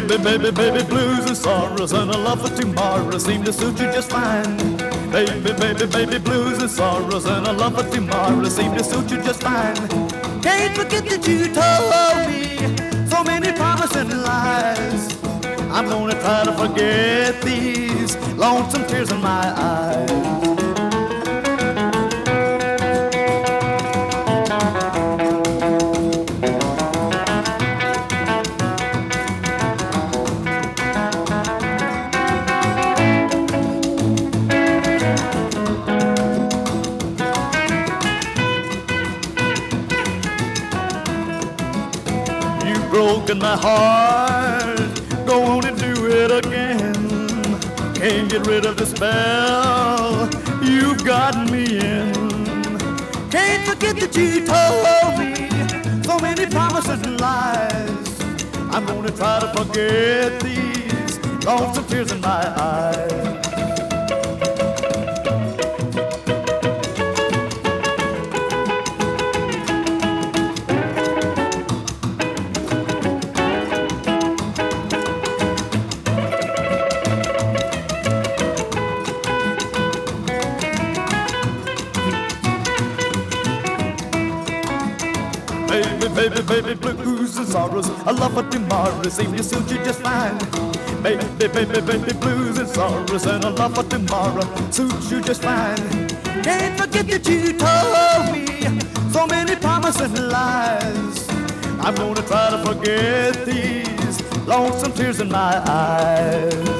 Baby, baby, baby, blues and sorrows and a love for tomorrow seem to suit you just fine. Baby, baby, baby, blues and sorrows and a love for tomorrow seem to suit you just fine. Can't forget that you told me so many promising lies. I'm gonna try to forget these lonesome tears in my eyes. Broken my heart, go on and do it again. Can't get rid of the spell you've gotten me in. Can't forget that you told me so many promises and lies. I'm gonna try to forget these lonesome tears in my eyes. Baby, baby, baby, blues and sorrows, a love for tomorrow seem to suit you just fine. Baby, baby, baby, blues and sorrows and a love for tomorrow suits you just fine. Can't forget that you told me so many promises and lies. I'm gonna try to forget these lonesome tears in my eyes.